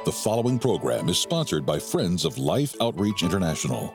The following program is sponsored by Friends of Life Outreach International.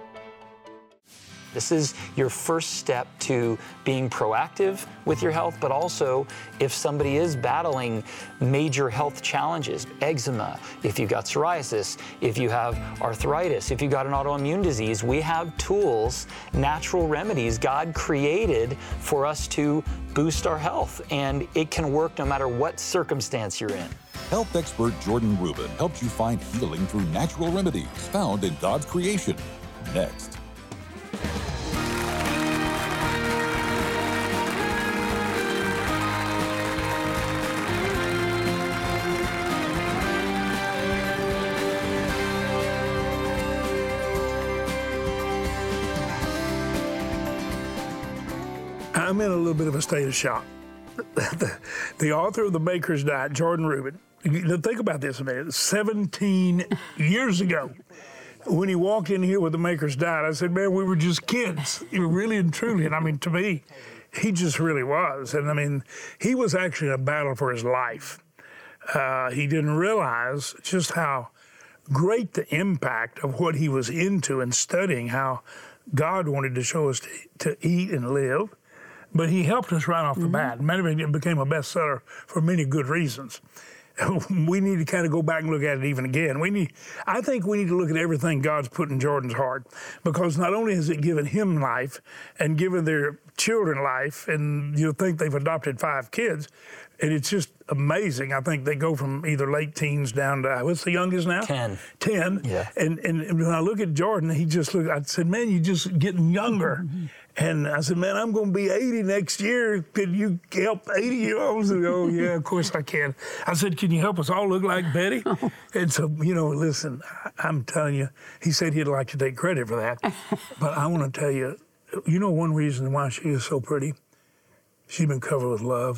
This is your first step to being proactive with your health, but also if somebody is battling major health challenges, eczema, if you've got psoriasis, if you have arthritis, if you've got an autoimmune disease, we have tools, natural remedies God created for us to boost our health, and it can work no matter what circumstance you're in. Health expert Jordan Rubin helps you find healing through natural remedies found in God's creation. Next. I'm in a little bit of a state of shock. The author of The Baker's Diet, Jordan Rubin, think about this a minute. 17 years ago, when he walked in here with The Baker's Diet, I said, man, we were just kids. Really and truly. And I mean, to me, he just really was. And I mean, he was actually in a battle for his life. He didn't realize just how great the impact of what he was into and studying, how God wanted to show us to eat and live. But he helped us right off the bat. Matter of fact, it became a bestseller for many good reasons. We need to kind of go back and look at it even again. I think we need to look at everything God's put in Jordan's heart, because not only has it given him life and given their children life, and you'll think they've adopted 5 kids, and it's just amazing. I think they go from either late teens down to, what's the youngest now? 10. 10. Yeah. And when I look at Jordan, he just looked, I said, man, you're just getting younger. And I said, man, I'm going to be 80 next year. Could you help 80-year-olds? And oh, yeah, of course I can. I said, can you help us all look like Betty? And so, listen, I'm telling you, he said he'd like to take credit for that. But I want to tell you, one reason why she is so pretty? She's been covered with love.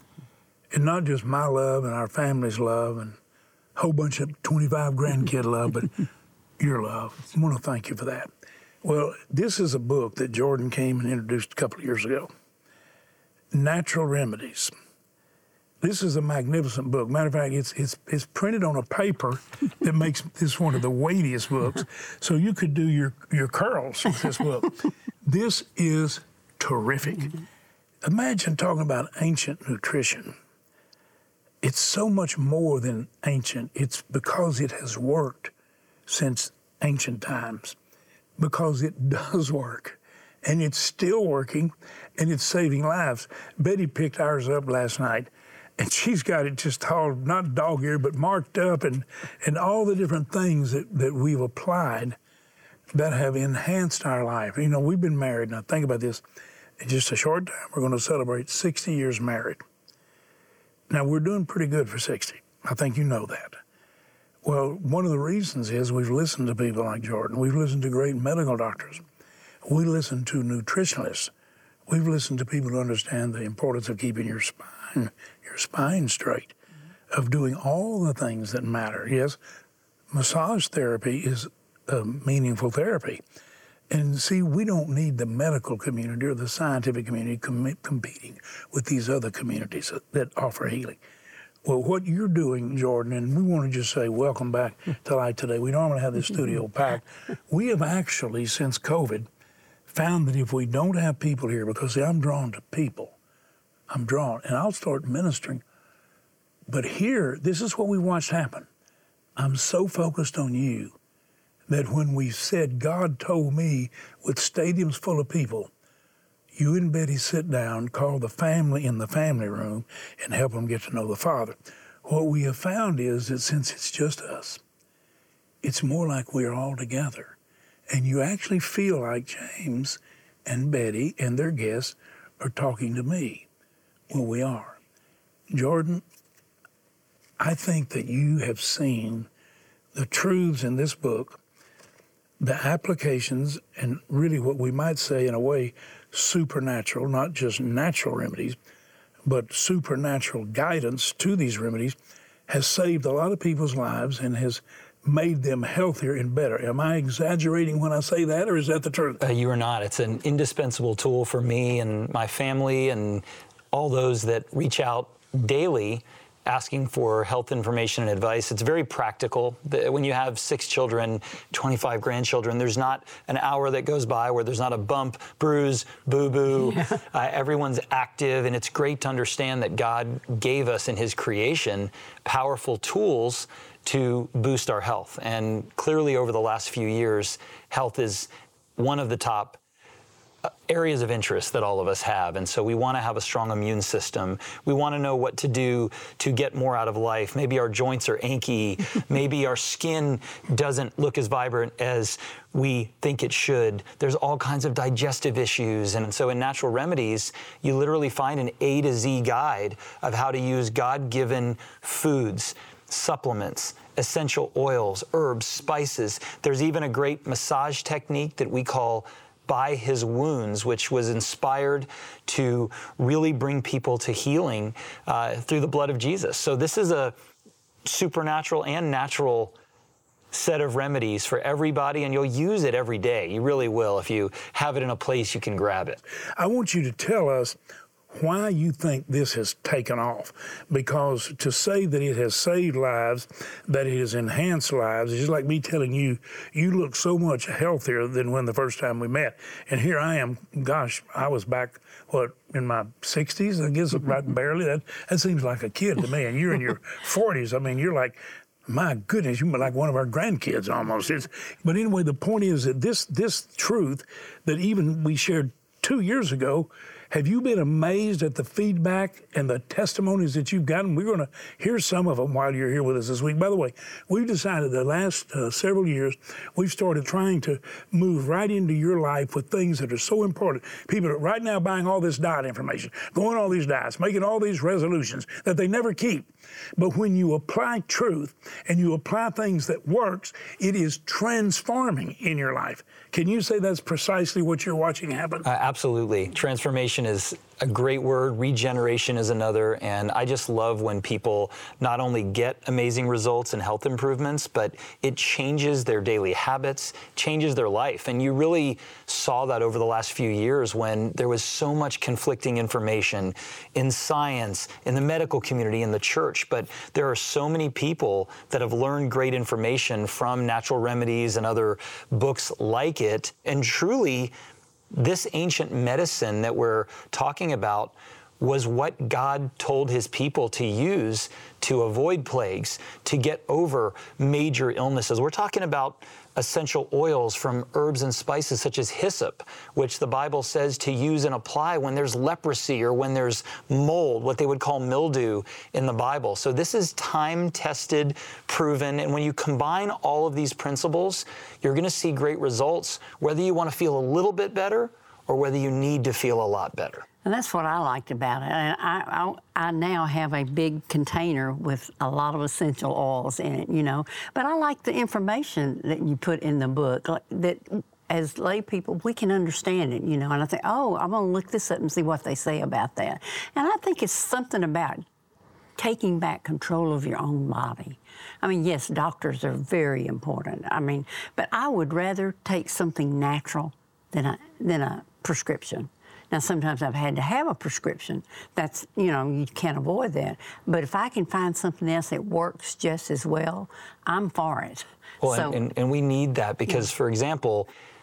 And not just my love and our family's love and a whole bunch of 25 grandkid love, but your love. I want to thank you for that. Well, this is a book that Jordan came and introduced a couple of years ago. Natural Remedies. This is a magnificent book. Matter of fact, it's printed on a paper that makes this one of the weightiest books. So you could do your curls with this book. This is terrific. Imagine talking about ancient nutrition. It's so much more than ancient. It's because it has worked since ancient times. Because it does work, and it's still working, and it's saving lives. Betty picked ours up last night, and she's got it just all, not dog-eared, but marked up, and all the different things that we've applied that have enhanced our life. We've been married. Now, think about this. In just a short time, we're going to celebrate 60 years married. Now, we're doing pretty good for 60. I think you know that. Well, one of the reasons is we've listened to people like Jordan. We've listened to great medical doctors. We listen to nutritionists. We've listened to people who understand the importance of keeping your spine straight, of doing all the things that matter. Yes, massage therapy is a meaningful therapy. And see, we don't need the medical community or the scientific community competing with these other communities that offer healing. Well, what you're doing, Jordan, and we want to just say welcome back to Light Today. We normally have the studio packed. We have actually, since COVID, found that if we don't have people here, because see, I'm drawn to people. I'm drawn, and I'll start ministering. But here, this is what we watched happen. I'm so focused on you that when we said, God told me with stadiums full of people, you and Betty sit down, call the family in the family room, and help them get to know the Father. What we have found is that since it's just us, it's more like we're all together. And you actually feel like James and Betty and their guests are talking to me. Well, we are. Jordan, I think that you have seen the truths in this book, the applications, and really what we might say in a way, supernatural, not just natural remedies, but supernatural guidance to these remedies has saved a lot of people's lives and has made them healthier and better. Am I exaggerating when I say that, or is that the truth? You are not. It's an indispensable tool for me and my family and all those that reach out daily asking for health information and advice. It's very practical. When you have 6 children, 25 grandchildren, there's not an hour that goes by where there's not a bump, bruise, boo-boo. Everyone's active, and it's great to understand that God gave us in His creation powerful tools to boost our health. And clearly over the last few years, health is one of the top areas of interest that all of us have. And so we want to have a strong immune system. We want to know what to do to get more out of life. Maybe our joints are achy. Maybe our skin doesn't look as vibrant as we think it should. There's all kinds of digestive issues. And so in Natural Remedies, you literally find an A to Z guide of how to use God-given foods, supplements, essential oils, herbs, spices. There's even a great massage technique that we call By His Wounds, which was inspired to really bring people to healing through the blood of Jesus. So this is a supernatural and natural set of remedies for everybody, and you'll use it every day. You really will if you have it in a place you can grab it. I want you to tell us why you think this has taken off, because to say that it has saved lives, that it has enhanced lives, is just like me telling you, you look so much healthier than when the first time we met. And here I am, gosh, I was back, in my 60s, I guess, right barely. That seems like a kid to me, and you're in your 40s. I mean, you're like, my goodness, you're like one of our grandkids almost. But anyway, the point is that this truth that even we shared 2 years ago, have you been amazed at the feedback and the testimonies that you've gotten? We're going to hear some of them while you're here with us this week. By the way, we've decided the last several years, we've started trying to move right into your life with things that are so important. People are right now buying all this diet information, going all these diets, making all these resolutions that they never keep. But when you apply truth and you apply things that works, it is transforming in your life. Can you say that's precisely what you're watching happen? Absolutely. Transformation is a great word. Regeneration is another. And I just love when people not only get amazing results and health improvements, but it changes their daily habits, changes their life. And you really saw that over the last few years when there was so much conflicting information in science, in the medical community, in the church. But there are so many people that have learned great information from Natural Remedies and other books like it. And truly, this ancient medicine that we're talking about was what God told His people to use to avoid plagues, to get over major illnesses. We're talking about essential oils from herbs and spices such as hyssop, which the Bible says to use and apply when there's leprosy or when there's mold, what they would call mildew in the Bible. So this is time-tested, proven, and when you combine all of these principles, you're going to see great results, whether you want to feel a little bit better or whether you need to feel a lot better. And that's what I liked about it. And I now have a big container with a lot of essential oils in it, But I like the information that you put in the book, that as lay people, we can understand it, And I think, I'm going to look this up and see what they say about that. And I think it's something about taking back control of your own body. I mean, yes, doctors are very important. But I would rather take something natural than a prescription. Now, sometimes I've had to have a prescription. That's, you can't avoid that. But if I can find something else that works just as well, I'm for it. Well, and we need that because, for example,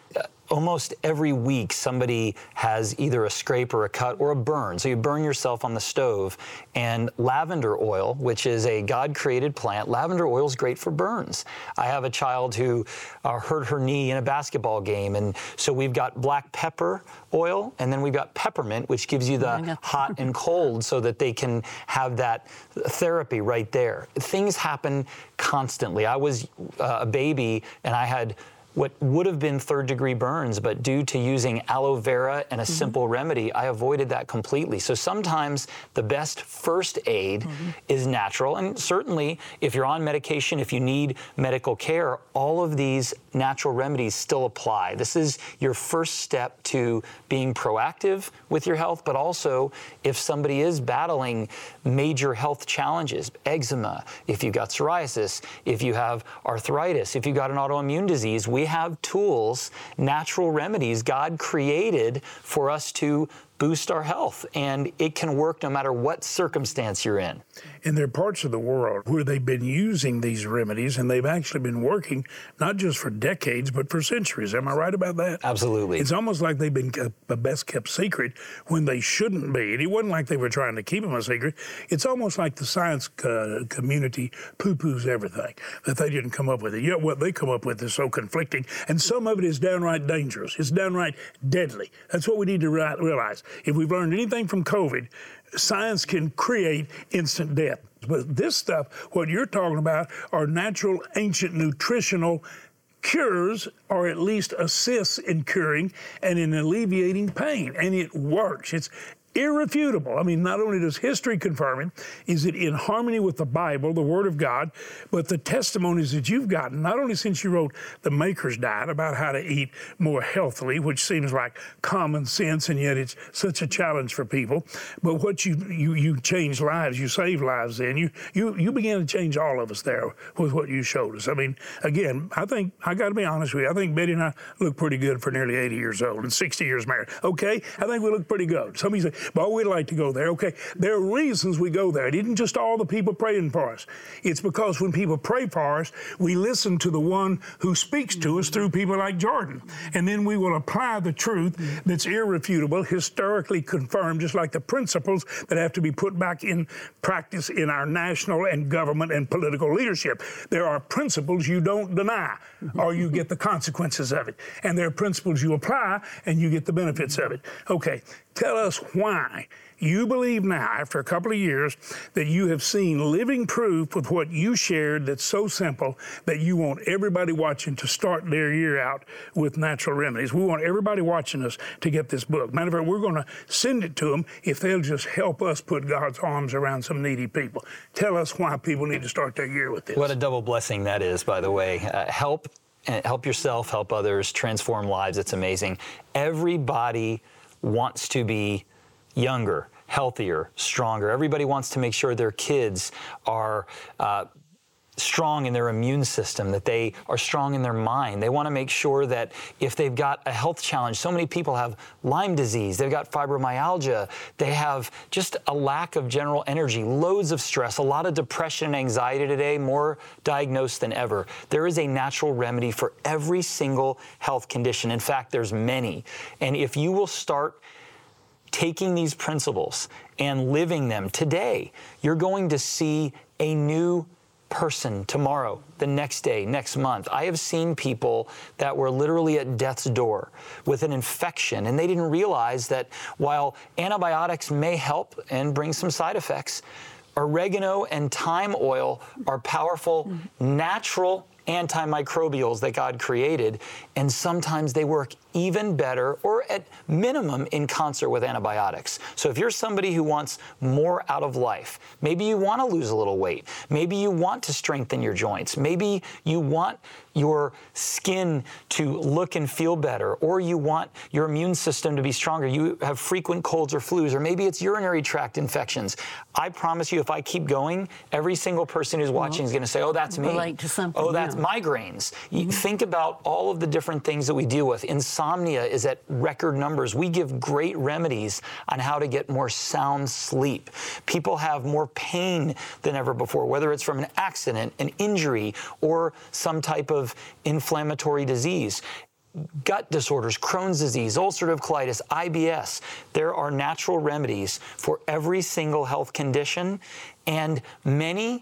almost every week somebody has either a scrape or a cut or a burn. So you burn yourself on the stove, and lavender oil, which is a God-created plant, lavender oil is great for burns. I have a child who hurt her knee in a basketball game, and so we've got black pepper oil, and then we've got peppermint, which gives you the hot and cold so that they can have that therapy right there. Things happen constantly. I was a baby, and I had what would have been third-degree burns, but due to using aloe vera and a simple remedy, I avoided that completely. So sometimes the best first aid is natural, and certainly if you're on medication, if you need medical care, all of these natural remedies still apply. This is your first step to being proactive with your health, but also if somebody is battling major health challenges, eczema, if you've got psoriasis, if you have arthritis, if you've got an autoimmune disease, we have tools, natural remedies God created for us to boost our health, and it can work no matter what circumstance you're in. And there are parts of the world where they've been using these remedies, and they've actually been working not just for decades, but for centuries. Am I right about that? Absolutely. It's almost like they've been a best-kept secret when they shouldn't be. And it wasn't like they were trying to keep them a secret. It's almost like the science community poo-poos everything, that they didn't come up with it. Yet what they come up with is so conflicting, and some of it is downright dangerous. It's downright deadly. That's what we need to realize. If we've learned anything from COVID, science can create instant death. But this stuff, what you're talking about, are natural, ancient, nutritional cures, or at least assists in curing and in alleviating pain. And it works. It's irrefutable. I mean, not only does history confirm it, is it in harmony with the Bible, the Word of God, but the testimonies that you've gotten, not only since you wrote The Maker's Diet about how to eat more healthily, which seems like common sense, and yet it's such a challenge for people, but what you changed lives, you saved lives then. You began to change all of us there with what you showed us. I mean, again, I think, I got to be honest with you, I think Betty and I look pretty good for nearly 80 years old and 60 years married. Okay? I think we look pretty good. Somebody say, but we'd like to go there. Okay, there are reasons we go there. It isn't just all the people praying for us. It's because when people pray for us, we listen to the one who speaks to us through people like Jordan. And then we will apply the truth that's irrefutable, historically confirmed, just like the principles that have to be put back in practice in our national and government and political leadership. There are principles you don't deny, or you get the consequences of it. And there are principles you apply, and you get the benefits of it. Okay, tell us why you believe now, after a couple of years, that you have seen living proof with what you shared that's so simple that you want everybody watching to start their year out with natural remedies. We want everybody watching us to get this book. Matter of fact, we're going to send it to them if they'll just help us put God's arms around some needy people. Tell us why people need to start their year with this. What a double blessing that is, by the way. Help yourself, help others, transform lives. It's amazing. Everybody wants to be younger, healthier, stronger. Everybody wants to make sure their kids are strong in their immune system, that they are strong in their mind. They want to make sure that if they've got a health challenge, so many people have Lyme disease, they've got fibromyalgia, they have just a lack of general energy, loads of stress, a lot of depression and anxiety today, more diagnosed than ever. There is a natural remedy for every single health condition. In fact, there's many. And if you will start taking these principles and living them today, you're going to see a new person tomorrow, the next day, next month. I have seen people that were literally at death's door with an infection, and they didn't realize that while antibiotics may help and bring some side effects, oregano and thyme oil are powerful, natural antimicrobials that God created, and sometimes they work even better, or at minimum in concert with antibiotics. So if you're somebody who wants more out of life, maybe you want to lose a little weight, maybe you want to strengthen your joints, maybe you want your skin to look and feel better, or you want your immune system to be stronger, you have frequent colds or flus, or maybe it's urinary tract infections. I promise you, if I keep going, every single person who's watching is going to say, oh, that's me. Relate to something. Oh, that's migraines. You think about all of the different things that we deal with. Insomnia is at record numbers. We give great remedies on how to get more sound sleep. People have more pain than ever before, whether it's from an accident, an injury, or some type of inflammatory disease. Gut disorders, Crohn's disease, ulcerative colitis, IBS. There are natural remedies for every single health condition, and many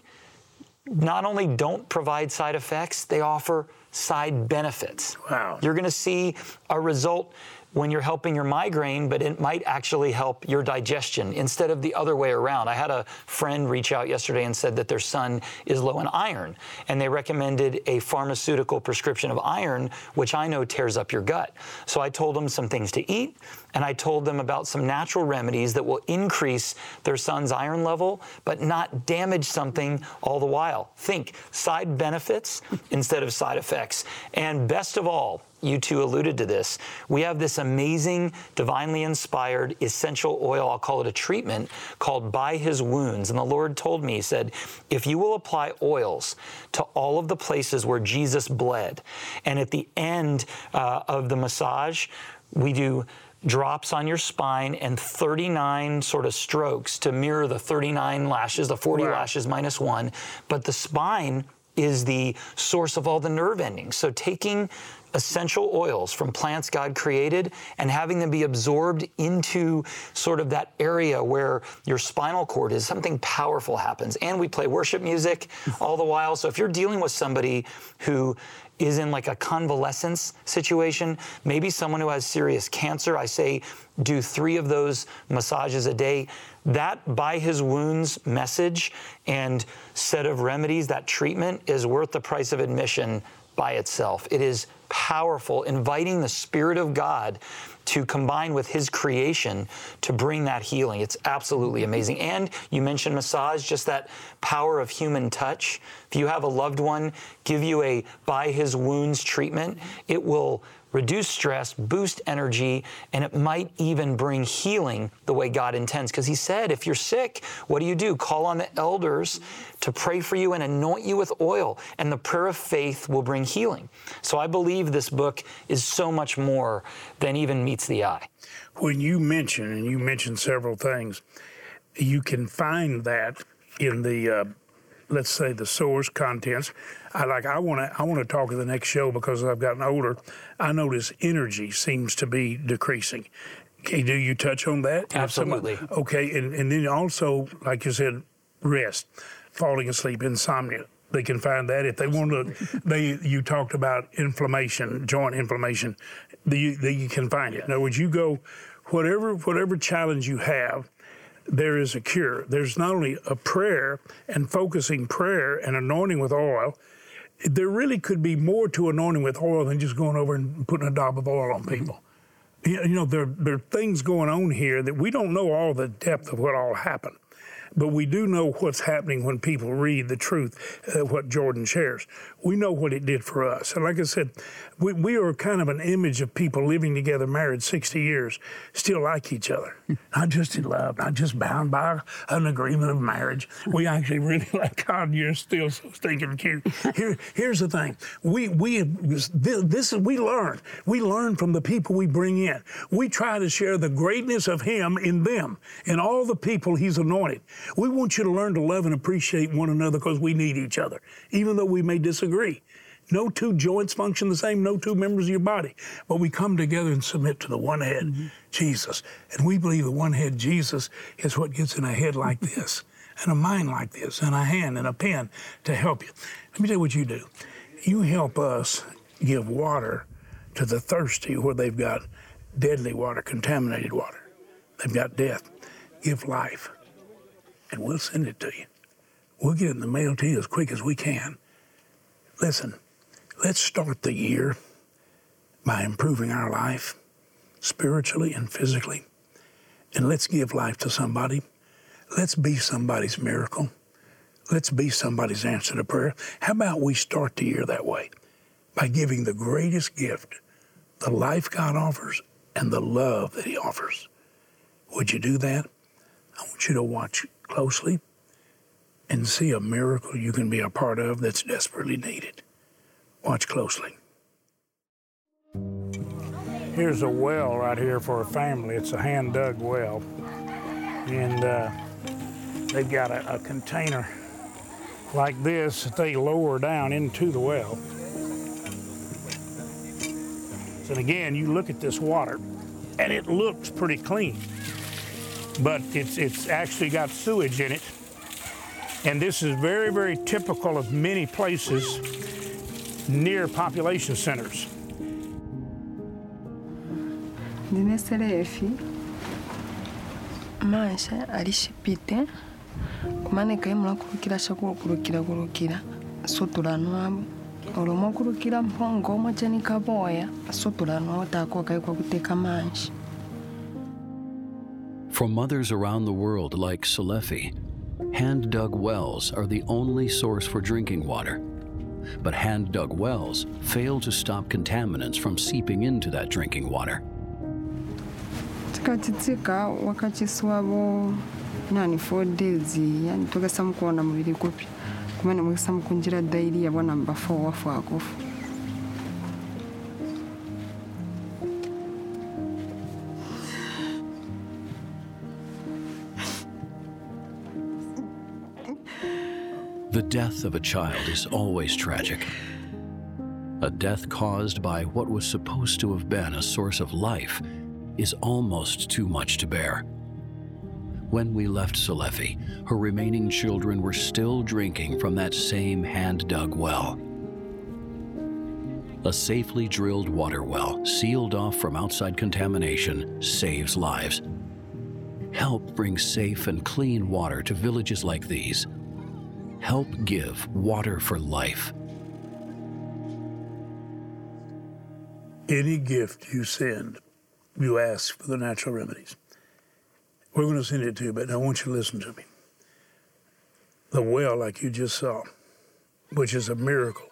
not only don't provide side effects, they offer side benefits. Wow. You're going to see a result when you're helping your migraine, but it might actually help your digestion instead of the other way around. I had a friend reach out yesterday and said that their son is low in iron, and they recommended a pharmaceutical prescription of iron, which I know tears up your gut. So I told them some things to eat, and I told them about some natural remedies that will increase their son's iron level, but not damage something all the while. Think side benefits instead of side effects. And best of all, you two alluded to this, we have this amazing, divinely inspired essential oil, I'll call it a treatment, called By His Wounds. And the Lord told me, He said, if you will apply oils to all of the places where Jesus bled, and at the end of the massage, we do drops on your spine and 39 sort of strokes to mirror the 39 lashes, the 40 lashes minus 1. But the spine is the source of all the nerve endings. So taking essential oils from plants God created and having them be absorbed into sort of that area where your spinal cord is, something powerful happens. And we play worship music all the while. So if you're dealing with somebody who is in like a convalescence situation, maybe someone who has serious cancer, I say do 3 of those massages a day. That by his wounds message and set of remedies, that treatment is worth the price of admission by itself. It is powerful, inviting the Spirit of God to combine with His creation to bring that healing. It's absolutely amazing. And you mentioned massage, just that power of human touch. If you have a loved one give you a by his wounds treatment, it will reduce stress, boost energy, and it might even bring healing the way God intends. Because He said, if you're sick, what do? Call on the elders to pray for you and anoint you with oil, and the prayer of faith will bring healing. So I believe this book is so much more than even meets the eye. When you mention, and you mentioned several things, you can find that in the let's say the source contents. I want to talk in the next show because I've gotten older. I notice energy seems to be decreasing. Okay, do you touch on that? Absolutely. Okay, and then also, like you said, rest, falling asleep, insomnia. They can find that if they want to. You talked about inflammation, joint inflammation. You can find it. In other words, you go, whatever challenge you have, there is a cure. There's not only a prayer and focusing prayer and anointing with oil. There really could be more to anointing with oil than just going over and putting a dab of oil on people. You know, there are things going on here that we don't know all the depth of what all happened. But we do know what's happening when people read the truth, what Jordan shares. We know what it did for us. And like I said, we are kind of an image of people living together, married 60 years, still like each other. Not just in love, not just bound by an agreement of marriage. We actually really like God. You're still so stinking cute. Here's the thing. We learn. We learn from the people we bring in. We try to share the greatness of Him in them, in all the people He's anointed. We want you to learn to love and appreciate one another because we need each other, even though we may disagree. No two joints function the same, no two members of your body. But we come together and submit to the one head, Jesus. And we believe the one head, Jesus, is what gets in a head like this, and a mind like this, and a hand and a pen to help you. Let me tell you what you do. You help us give water to the thirsty where they've got deadly water, contaminated water. They've got death. Give life. And we'll send it to you. We'll get it in the mail to you as quick as we can. Listen, let's start the year by improving our life spiritually and physically. And let's give life to somebody. Let's be somebody's miracle. Let's be somebody's answer to prayer. How about we start the year that way by giving the greatest gift, the life God offers and the love that He offers. Would you do that? I want you to watch closely and see a miracle you can be a part of that's desperately needed. Watch closely. Here's a well right here for a family. It's a hand-dug well. And they've got a container like this that they lower down into the well. And again, you look at this water, and it looks pretty clean. But it's actually got sewage in it. And this is very, very typical of many places near population centers. Maisha alishipite kumane kaimula kurukira shakuru kurukira sotulanwa olomo kurukira mpongo machani kaboya sotulanwa otakwa kaikwa kuteka manji. For mothers around the world like Selefi, hand-dug wells are the only source for drinking water. But hand-dug wells fail to stop contaminants from seeping into that drinking water. Tikatitika wakati swabo nani 4 days yani tukasam kuona mwili kupi kumana mwisam kunjira daily ya bwana number 4 wafu akofu. The death of a child is always tragic. A death caused by what was supposed to have been a source of life is almost too much to bear. When we left Selefi, her remaining children were still drinking from that same hand-dug well. A safely drilled water well, sealed off from outside contamination, saves lives. Help bring safe and clean water to villages like these. Help give water for life. Any gift you send, you ask for the natural remedies. We're going to send it to you, but I want you to listen to me. The well, like you just saw, which is a miracle,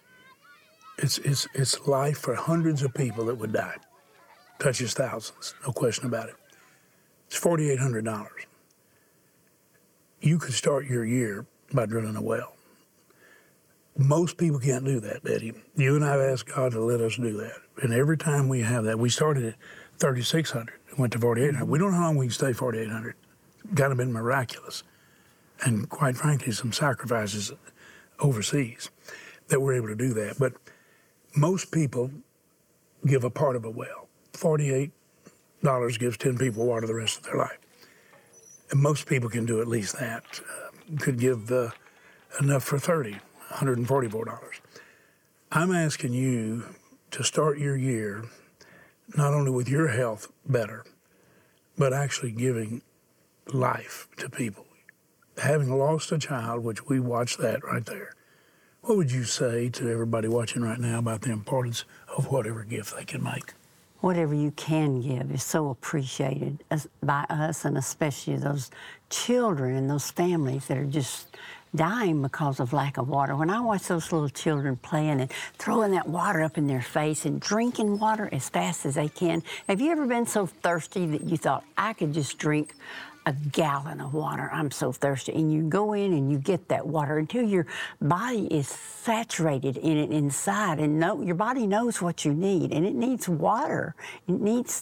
it's life for hundreds of people that would die. Touches thousands, no question about it. It's $4,800. You could start your year by drilling a well. Most people can't do that, Betty. You and I have asked God to let us do that. And every time we have that, we started at 3,600, went to 4,800. We don't know how long we can stay 4,800. It's kind of been miraculous. And quite frankly, some sacrifices overseas that we're able to do that. But most people give a part of a well. $48 gives 10 people water the rest of their life. And most people can do at least that. Could give enough for $144. I'm asking you to start your year not only with your health better, but actually giving life to people. Having lost a child, which we watched that right there, what would you say to everybody watching right now about the importance of whatever gift they can make? Whatever you can give is so appreciated by us, and especially those children and those families that are just dying because of lack of water. When I watch those little children playing and throwing that water up in their face and drinking water as fast as they can, have you ever been so thirsty that you thought, I could just drink a gallon of water? I'm so thirsty. And you go in and you get that water until your body is saturated in it inside, and your body knows what you need, and it needs water. It needs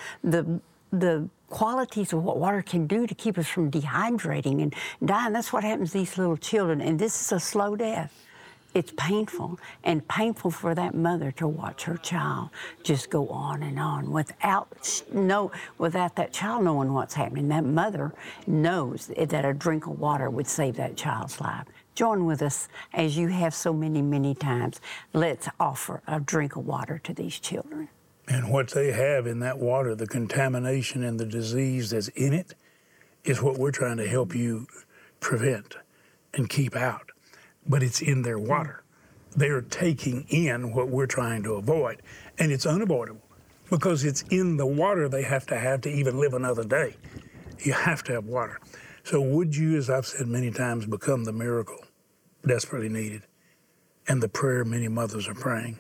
the qualities of what water can do to keep us from dehydrating and dying. That's what happens to these little children, and this is a slow death. It's painful, and painful for that mother to watch her child just go on and on without that child knowing what's happening. That mother knows that a drink of water would save that child's life. Join with us, as you have so many, many times. Let's offer a drink of water to these children. And what they have in that water, the contamination and the disease that's in it, is what we're trying to help you prevent and keep out. But it's in their water. They're taking in what we're trying to avoid, and it's unavoidable because it's in the water they have to even live another day. You have to have water. So would you, as I've said many times, become the miracle desperately needed and the prayer many mothers are praying?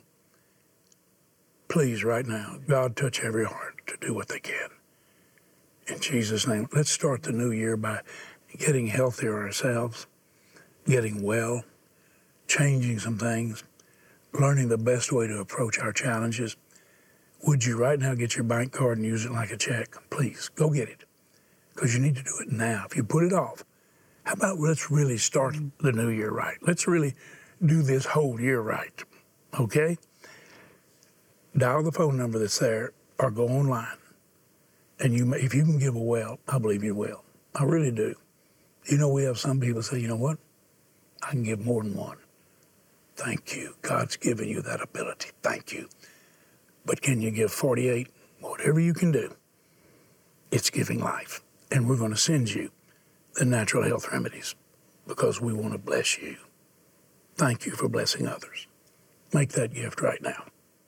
Please, right now, God, touch every heart to do what they can. In Jesus' name, let's start the new year by getting healthier ourselves, getting well, changing some things, learning the best way to approach our challenges. Would you right now get your bank card and use it like a check? Please, go get it, because you need to do it now. If you put it off, how about let's really start the new year right? Let's really do this whole year right, okay? Dial the phone number that's there or go online. And if you can give a well, I believe you will. I really do. You know, we have some people say, you know what? I can give more than one. Thank you. God's given you that ability. Thank you. But can you give 48? Whatever you can do, it's giving life. And we're going to send you the natural health remedies because we want to bless you. Thank you for blessing others. Make that gift right now.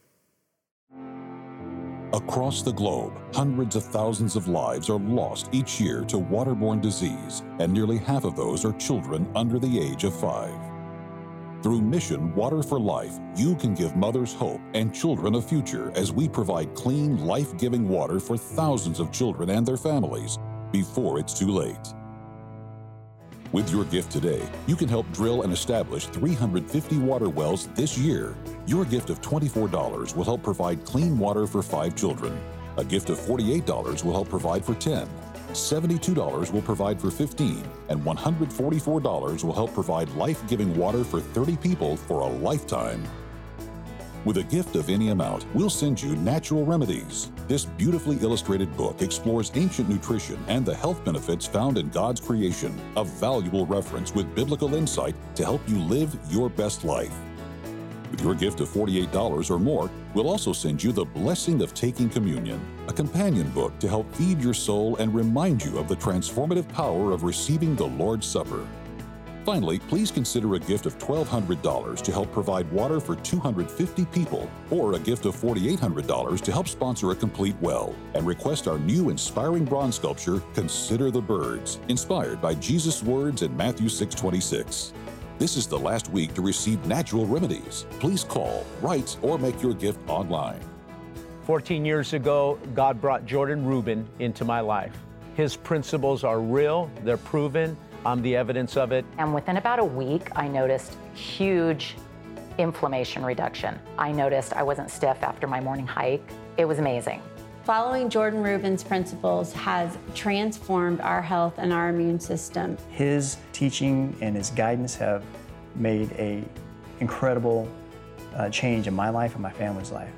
Across the globe, hundreds of thousands of lives are lost each year to waterborne disease, and nearly half of those are children under the age of 5. Through Mission Water for Life, you can give mothers hope and children a future as we provide clean, life-giving water for thousands of children and their families before it's too late. With your gift today, you can help drill and establish 350 water wells this year. Your gift of $24 will help provide clean water for 5 children. A gift of $48 will help provide for 10. $72 will provide for 15, and $144 will help provide life-giving water for 30 people for a lifetime. With a gift of any amount, we'll send you Natural Remedies. This beautifully illustrated book explores ancient nutrition and the health benefits found in God's creation, a valuable reference with biblical insight to help you live your best life. With your gift of $48 or more, we'll also send you The Blessing of Taking Communion, a companion book to help feed your soul and remind you of the transformative power of receiving the Lord's Supper. Finally, please consider a gift of $1,200 to help provide water for 250 people, or a gift of $4,800 to help sponsor a complete well, and request our new inspiring bronze sculpture, Consider the Birds, inspired by Jesus' words in Matthew 6:26. This is the last week to receive Natural Remedies. Please call, write, or make your gift online. 14 years ago, God brought Jordan Rubin into my life. His principles are real, they're proven, I'm the evidence of it. And within about a week, I noticed huge inflammation reduction. I noticed I wasn't stiff after my morning hike. It was amazing. Following Jordan Rubin's principles has transformed our health and our immune system. His teaching and his guidance have made an incredible change in my life and my family's life.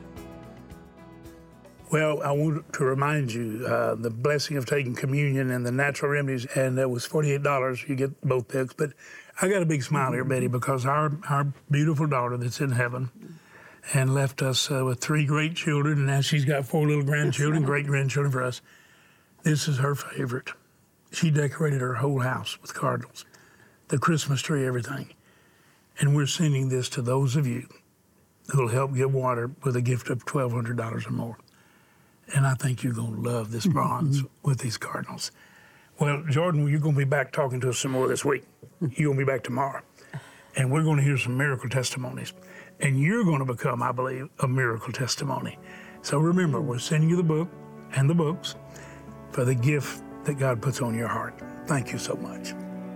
Well, I want to remind you, the Blessing of Taking Communion and the Natural Remedies, and that was $48. You get both books. But I got a big smile here, Betty, because our beautiful daughter that's in heaven and left us with 3 great children, and now she's got 4 little grandchildren, great-grandchildren for us. This is her favorite. She decorated her whole house with cardinals, the Christmas tree, everything. And we're sending this to those of you who will help give water with a gift of $1,200 or more. And I think you're going to love this bronze with these cardinals. Well, Jordan, you're going to be back talking to us some more this week. You're going to be back tomorrow. And we're going to hear some miracle testimonies. And you're going to become, I believe, a miracle testimony. So remember, we're sending you the book and the books for the gift that God puts on your heart. Thank you so much.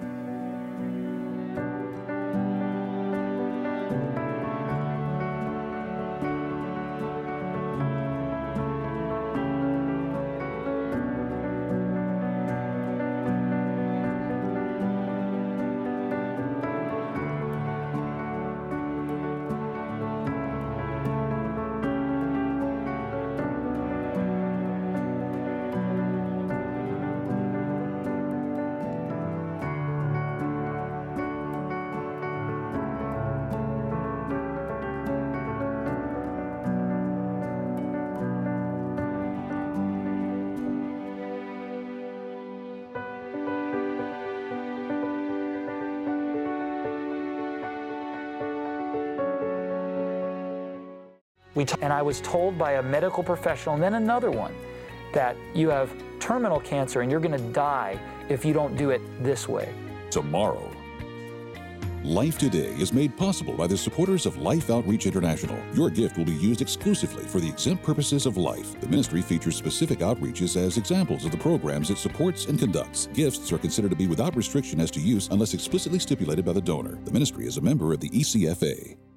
And I was told by a medical professional, and then another one, that you have terminal cancer and you're going to die if you don't do it this way. Tomorrow. Life Today is made possible by the supporters of Life Outreach International. Your gift will be used exclusively for the exempt purposes of life. The ministry features specific outreaches as examples of the programs it supports and conducts. Gifts are considered to be without restriction as to use unless explicitly stipulated by the donor. The ministry is a member of the ECFA.